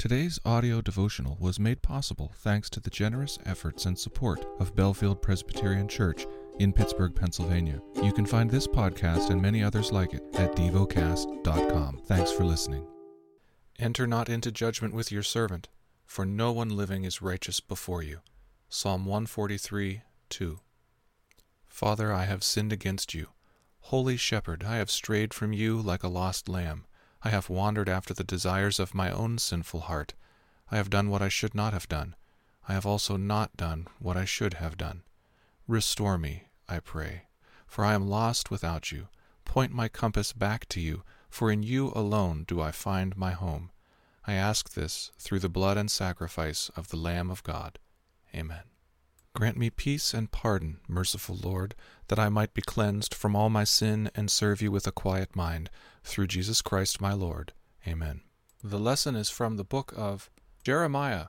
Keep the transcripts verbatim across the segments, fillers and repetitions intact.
Today's audio devotional was made possible thanks to the generous efforts and support of Bellefield Presbyterian Church in Pittsburgh, Pennsylvania. You can find this podcast and many others like it at devocast dot com. Thanks for listening. Enter not into judgment with your servant, for no one living is righteous before you. Psalm one forty-three, two. Father, I have sinned against you. Holy Shepherd, I have strayed from you like a lost lamb. I have wandered after the desires of my own sinful heart. I have done what I should not have done. I have also not done what I should have done. Restore me, I pray, for I am lost without you. Point my compass back to you, for in you alone do I find my home. I ask this through the blood and sacrifice of the Lamb of God. Amen. Grant me peace and pardon, merciful Lord, that I might be cleansed from all my sin and serve you with a quiet mind, through Jesus Christ my Lord. Amen. The lesson is from the book of Jeremiah.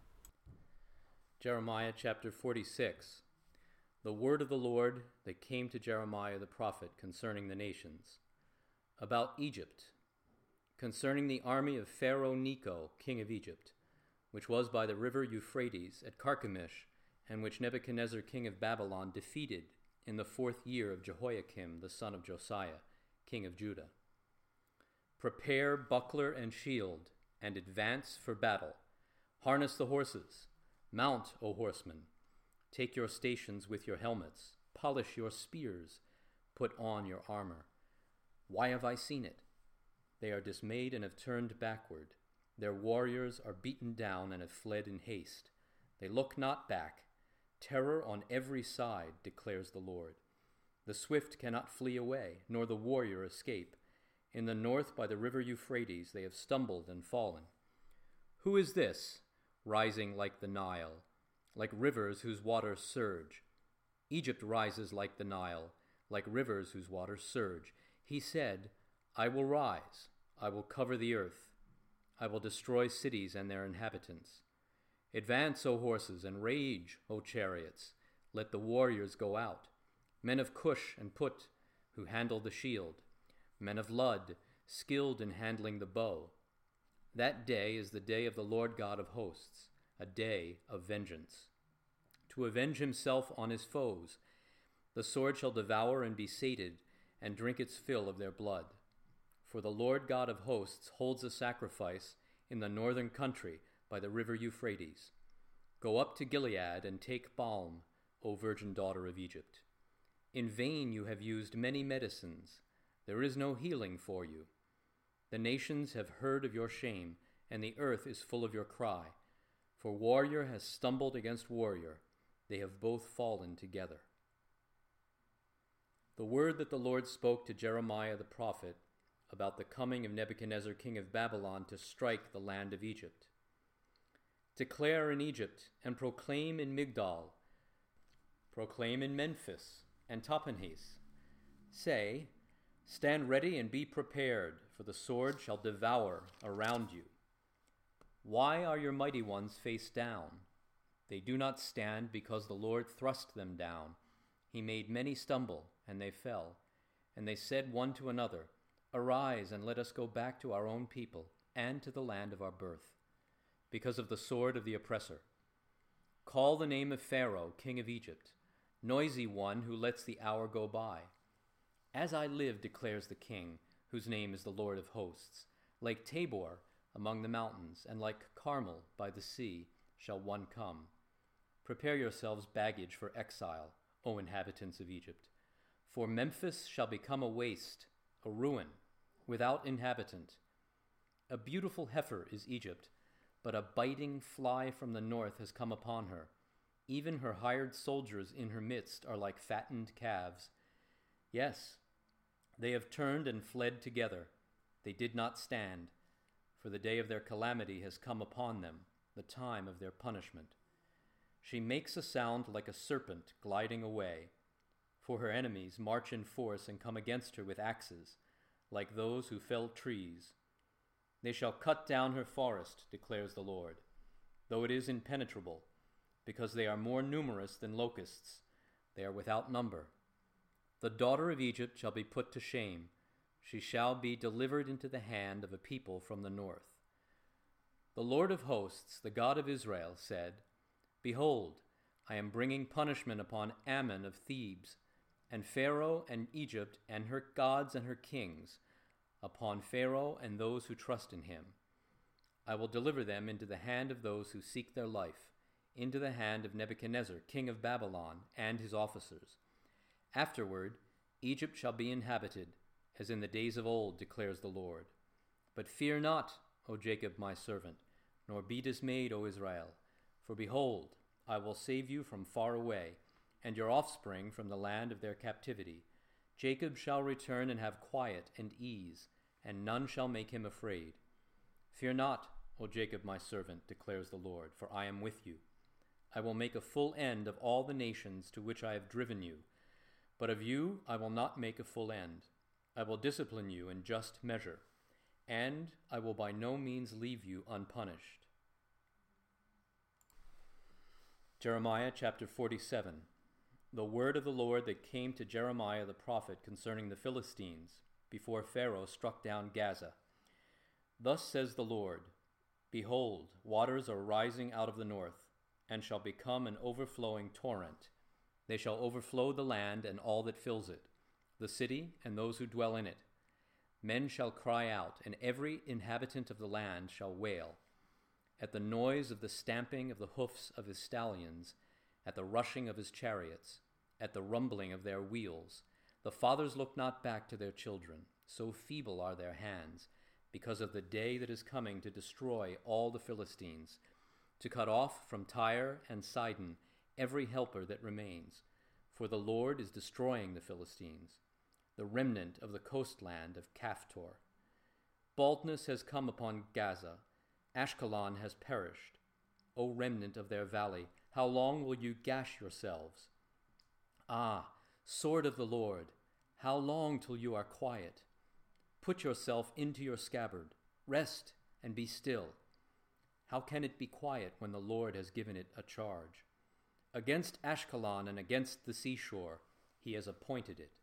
Jeremiah chapter forty-six. The word of the Lord that came to Jeremiah the prophet concerning the nations. About Egypt, concerning the army of Pharaoh Necho, king of Egypt, which was by the river Euphrates at Carchemish, and which Nebuchadnezzar king of Babylon defeated in the fourth year of Jehoiakim the son of Josiah, king of Judah. Prepare buckler and shield, and advance for battle. Harness the horses. Mount, O horsemen. Take your stations with your helmets. Polish your spears. Put on your armor. Why have I seen it? They are dismayed and have turned backward. Their warriors are beaten down and have fled in haste. They look not back. Terror on every side, declares the Lord. The swift cannot flee away, nor the warrior escape. In the north by the river Euphrates they have stumbled and fallen. Who is this, rising like the Nile, like rivers whose waters surge? Egypt rises like the Nile, like rivers whose waters surge. He said, I will rise, I will cover the earth, I will destroy cities and their inhabitants. Advance, O horses, and rage, O chariots. Let the warriors go out. Men of Cush and Put, who handle the shield. Men of Lud, skilled in handling the bow. That day is the day of the Lord God of hosts, a day of vengeance. To avenge himself on his foes, the sword shall devour and be sated, and drink its fill of their blood. For the Lord God of hosts holds a sacrifice in the northern country, by the river Euphrates. Go up to Gilead and take balm, O virgin daughter of Egypt. In vain you have used many medicines. There is no healing for you. The nations have heard of your shame, and the earth is full of your cry. For warrior has stumbled against warrior. They have both fallen together. The word that the Lord spoke to Jeremiah the prophet about the coming of Nebuchadnezzar king of Babylon to strike the land of Egypt. Declare in Egypt, and proclaim in Migdol, proclaim in Memphis and Tahpanhes. Say, stand ready and be prepared, for the sword shall devour around you. Why are your mighty ones face down? They do not stand because the Lord thrust them down. He made many stumble, and they fell. And they said one to another, Arise, and let us go back to our own people, and to the land of our birth. Because of the sword of the oppressor. Call the name of Pharaoh, king of Egypt, noisy one who lets the hour go by. As I live, declares the king, whose name is the Lord of hosts, like Tabor among the mountains, and like Carmel by the sea, shall one come. Prepare yourselves baggage for exile, O inhabitants of Egypt. For Memphis shall become a waste, a ruin, without inhabitant. A beautiful heifer is Egypt, but a biting fly from the north has come upon her. Even her hired soldiers in her midst are like fattened calves. Yes, they have turned and fled together. They did not stand, for the day of their calamity has come upon them, the time of their punishment. She makes a sound like a serpent gliding away, for her enemies march in force and come against her with axes, like those who fell trees. They shall cut down her forest, declares the Lord, though it is impenetrable, because they are more numerous than locusts. They are without number. The daughter of Egypt shall be put to shame. She shall be delivered into the hand of a people from the north. The Lord of hosts, the God of Israel, said, Behold, I am bringing punishment upon Ammon of Thebes, and Pharaoh and Egypt and her gods and her kings, upon Pharaoh and those who trust in him. I will deliver them into the hand of those who seek their life, into the hand of Nebuchadnezzar, king of Babylon, and his officers. Afterward, Egypt shall be inhabited, as in the days of old, declares the Lord. But fear not, O Jacob my servant, nor be dismayed, O Israel. For behold, I will save you from far away, and your offspring from the land of their captivity. Jacob shall return and have quiet and ease, and none shall make him afraid. Fear not, O Jacob my servant, declares the Lord, for I am with you. I will make a full end of all the nations to which I have driven you, but of you I will not make a full end. I will discipline you in just measure, and I will by no means leave you unpunished. Jeremiah chapter forty-seven. The word of the Lord that came to Jeremiah the prophet concerning the Philistines, before Pharaoh struck down Gaza. Thus says the Lord, Behold, waters are rising out of the north, and shall become an overflowing torrent. They shall overflow the land and all that fills it, the city and those who dwell in it. Men shall cry out, and every inhabitant of the land shall wail. At the noise of the stamping of the hoofs of his stallions, at the rushing of his chariots, at the rumbling of their wheels, the fathers look not back to their children, so feeble are their hands, because of the day that is coming to destroy all the Philistines, to cut off from Tyre and Sidon every helper that remains. For the Lord is destroying the Philistines, the remnant of the coastland of Caphtor. Baldness has come upon Gaza, Ashkelon has perished. O remnant of their valley, how long will you gash yourselves? Ah, sword of the Lord, how long till you are quiet? Put yourself into your scabbard, rest and be still. How can it be quiet when the Lord has given it a charge? Against Ashkelon and against the seashore he has appointed it.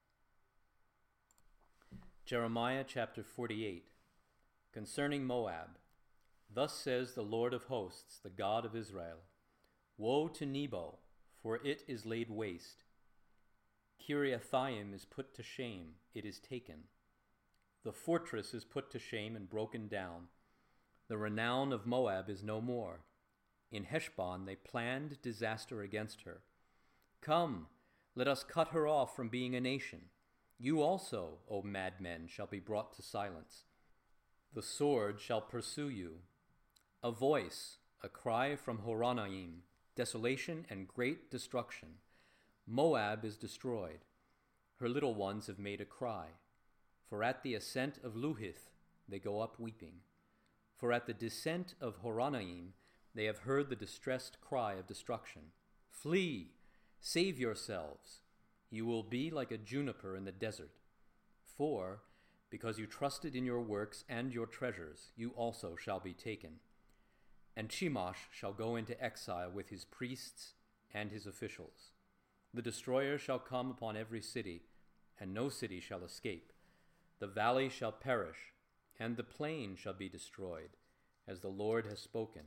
Jeremiah chapter forty-eight. Concerning Moab, thus says the Lord of hosts, the God of Israel, Woe to Nebo, for it is laid waste. Kiriathaim is put to shame, it is taken. The fortress is put to shame and broken down. The renown of Moab is no more. In Heshbon they planned disaster against her. Come, let us cut her off from being a nation. You also, O madmen, shall be brought to silence. The sword shall pursue you. A voice, a cry from Horonaim, desolation and great destruction. Moab is destroyed. Her little ones have made a cry. For at the ascent of Luhith they go up weeping. For at the descent of Horonaim they have heard the distressed cry of destruction. Flee, save yourselves. You will be like a juniper in the desert. For, because you trusted in your works and your treasures, you also shall be taken. And Chemosh shall go into exile with his priests and his officials. The destroyer shall come upon every city, and no city shall escape. The valley shall perish, and the plain shall be destroyed, as the Lord has spoken.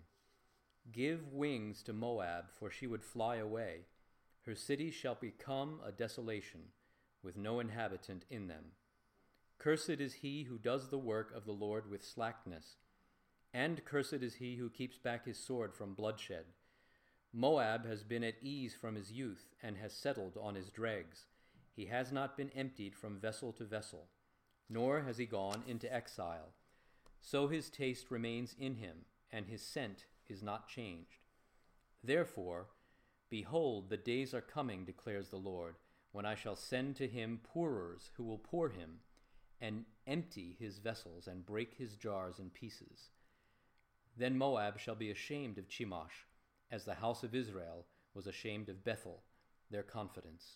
Give wings to Moab, for she would fly away. Her cities shall become a desolation, with no inhabitant in them. Cursed is he who does the work of the Lord with slackness, and cursed is he who keeps back his sword from bloodshed. Moab has been at ease from his youth, and has settled on his dregs. He has not been emptied from vessel to vessel, nor has he gone into exile. So his taste remains in him, and his scent is not changed. Therefore, behold, the days are coming, declares the Lord, when I shall send to him pourers who will pour him, and empty his vessels, and break his jars in pieces. Then Moab shall be ashamed of Chemosh, as the house of Israel was ashamed of Bethel, their confidence.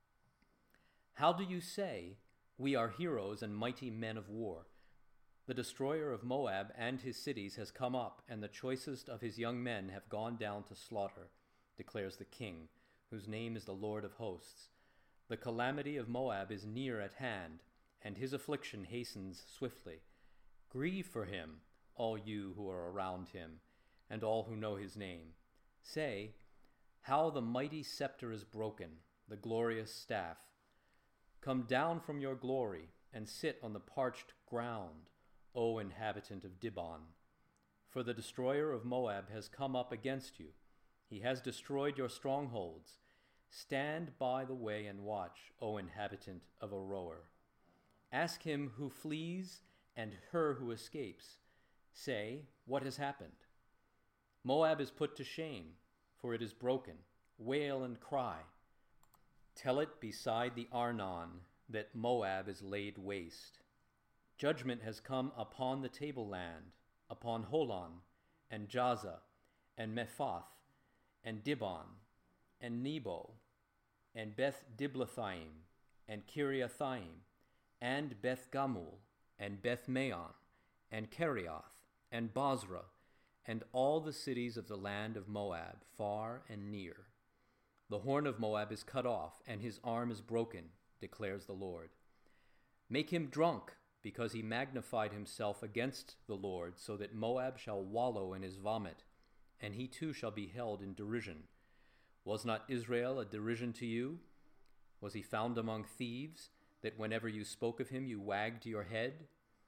How do you say, We are heroes and mighty men of war? The destroyer of Moab and his cities has come up, and the choicest of his young men have gone down to slaughter, declares the King, whose name is the Lord of hosts. The calamity of Moab is near at hand, and his affliction hastens swiftly. Grieve for him, all you who are around him, and all who know his name. Say, how the mighty scepter is broken, the glorious staff. Come down from your glory, and sit on the parched ground, O inhabitant of Dibon. For the destroyer of Moab has come up against you. He has destroyed your strongholds. Stand by the way and watch, O inhabitant of Aroer. Ask him who flees and her who escapes. Say, what has happened? Moab is put to shame, for it is broken. Wail and cry. Tell it beside the Arnon that Moab is laid waste. Judgment has come upon the tableland, upon Holon, and Jaza, and Mephath, and Dibon, and Nebo, and Beth Diblathaim, and Kiriathaim, and Beth Gamul, and Beth Maon, and Kerioth, and Basra, and all the cities of the land of Moab, far and near. The horn of Moab is cut off, and his arm is broken, declares the Lord. Make him drunk, because he magnified himself against the Lord, so that Moab shall wallow in his vomit, and he too shall be held in derision. Was not Israel a derision to you? Was he found among thieves, that whenever you spoke of him you wagged your head?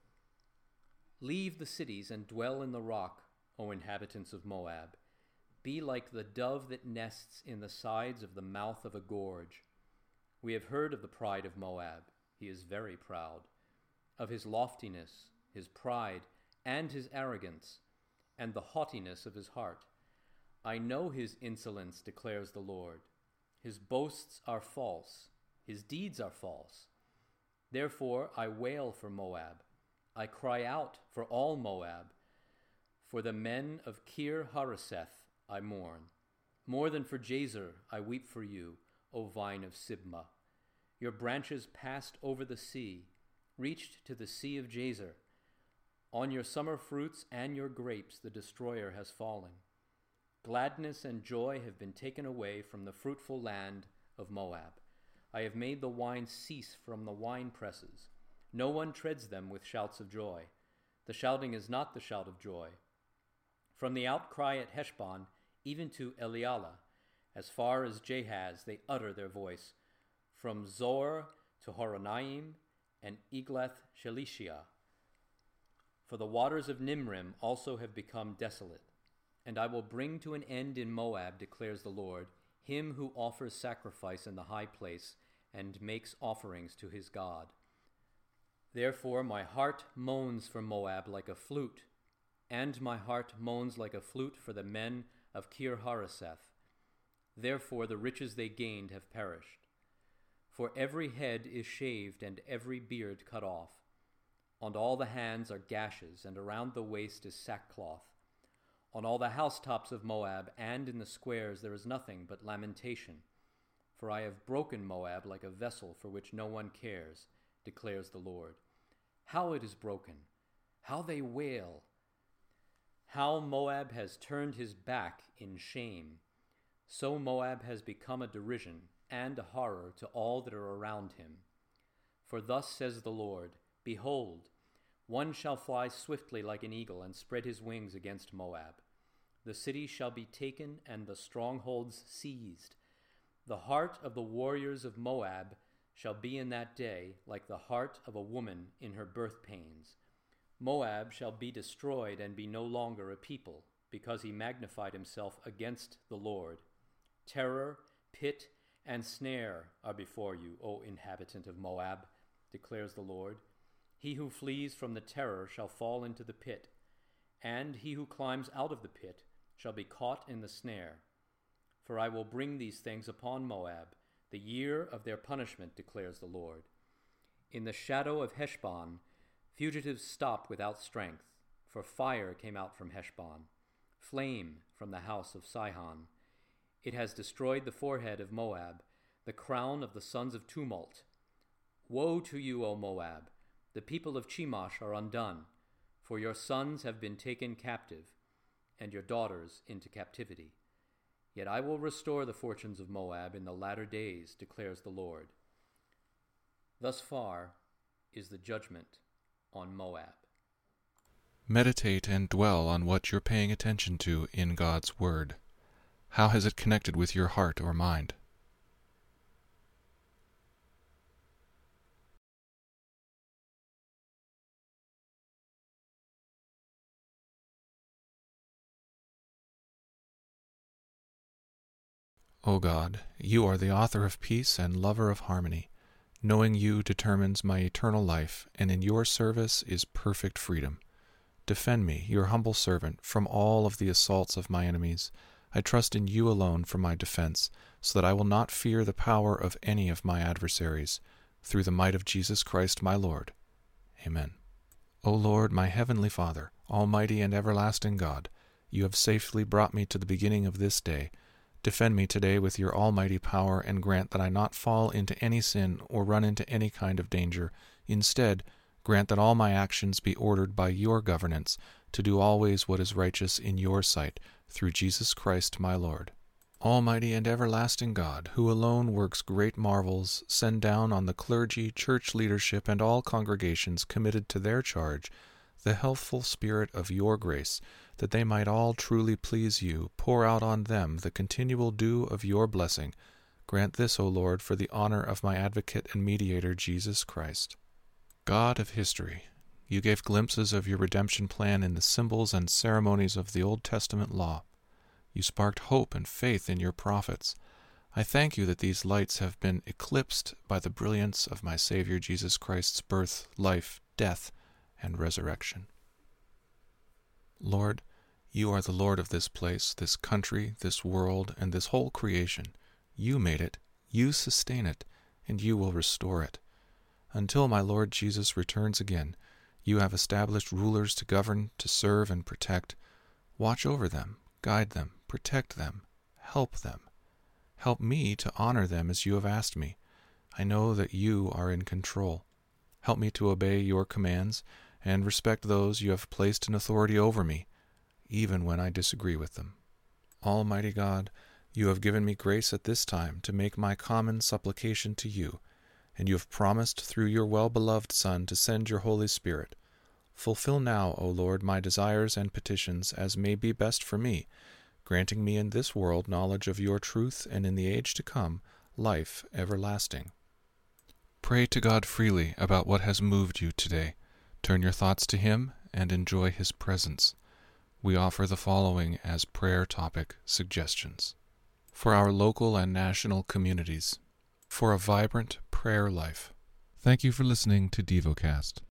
Leave the cities and dwell in the rock, O inhabitants of Moab. Be like the dove that nests in the sides of the mouth of a gorge. We have heard of the pride of Moab. He is very proud. Of his loftiness, his pride, and his arrogance, and the haughtiness of his heart. I know his insolence, declares the Lord. His boasts are false. His deeds are false. Therefore I wail for Moab. I cry out for all Moab. For the men of Kir Hareseth I mourn. More than for Jazer I weep for you, O vine of Sibmah. Your branches passed over the sea, reached to the sea of Jazer. On your summer fruits and your grapes the destroyer has fallen. Gladness and joy have been taken away from the fruitful land of Moab. I have made the wine cease from the wine presses. No one treads them with shouts of joy. The shouting is not the shout of joy. From the outcry at Heshbon, even to Elialah, as far as Jahaz, they utter their voice. From Zor to Horonaim and Eglath Shelishia. For the waters of Nimrim also have become desolate. And I will bring to an end in Moab, declares the Lord, him who offers sacrifice in the high place and makes offerings to his God. Therefore my heart moans for Moab like a flute, and my heart moans like a flute for the men of Kir Hareseth. Therefore the riches they gained have perished. For every head is shaved and every beard cut off. On all the hands are gashes, and around the waist is sackcloth. On all the housetops of Moab and in the squares there is nothing but lamentation. For I have broken Moab like a vessel for which no one cares, declares the Lord. How it is broken! How they wail! How Moab has turned his back in shame! So Moab has become a derision and a horror to all that are around him. For thus says the Lord, Behold, one shall fly swiftly like an eagle and spread his wings against Moab. The city shall be taken and the strongholds seized. The heart of the warriors of Moab shall be in that day like the heart of a woman in her birth pains. Moab shall be destroyed and be no longer a people, because he magnified himself against the Lord. Terror, pit, and snare are before you, O inhabitant of Moab, declares the Lord. He who flees from the terror shall fall into the pit, and he who climbs out of the pit shall be caught in the snare. For I will bring these things upon Moab, the year of their punishment, declares the Lord. In the shadow of Heshbon, fugitives stopped without strength, for fire came out from Heshbon, flame from the house of Sihon. It has destroyed the forehead of Moab, the crown of the sons of tumult. Woe to you, O Moab! The people of Chemosh are undone, for your sons have been taken captive, and your daughters into captivity. Yet I will restore the fortunes of Moab in the latter days, declares the Lord. Thus far is the judgment on Moab. Meditate and dwell on what you're paying attention to in God's Word. How has it connected with your heart or mind? O God, you are the author of peace and lover of harmony. Knowing you determines my eternal life, and in your service is perfect freedom. Defend me, your humble servant, from all of the assaults of my enemies. I trust in you alone for my defense, so that I will not fear the power of any of my adversaries. Through the might of Jesus Christ my Lord. Amen. O Lord, my heavenly Father, almighty and everlasting God, you have safely brought me to the beginning of this day. Defend me today with your almighty power, and grant that I not fall into any sin or run into any kind of danger. Instead, grant that all my actions be ordered by your governance, to do always what is righteous in your sight, through Jesus Christ my Lord. Almighty and everlasting God, who alone works great marvels, send down on the clergy, church leadership, and all congregations committed to their charge the healthful spirit of your grace, that they might all truly please you. Pour out on them the continual dew of your blessing. Grant this, O Lord, for the honor of my advocate and mediator, Jesus Christ. God of history, you gave glimpses of your redemption plan in the symbols and ceremonies of the Old Testament law. You sparked hope and faith in your prophets. I thank you that these lights have been eclipsed by the brilliance of my Savior Jesus Christ's birth, life, death, and resurrection. Lord, you are the Lord of this place, this country, this world, and this whole creation. You made it, you sustain it, and you will restore it. Until my Lord Jesus returns again, you have established rulers to govern, to serve, and protect. Watch over them, guide them, protect them, help them. Help me to honor them as you have asked me. I know that you are in control. Help me to obey your commands and respect those you have placed in authority over me, even when I disagree with them. Almighty God, you have given me grace at this time to make my common supplication to you, and you have promised through your well-beloved Son to send your Holy Spirit. Fulfill now, O Lord, my desires and petitions as may be best for me, granting me in this world knowledge of your truth, and in the age to come, life everlasting. Pray to God freely about what has moved you today. Turn your thoughts to Him and enjoy His presence. We offer the following as prayer topic suggestions. For our local and national communities. For a vibrant prayer life. Thank you for listening to DevoCast.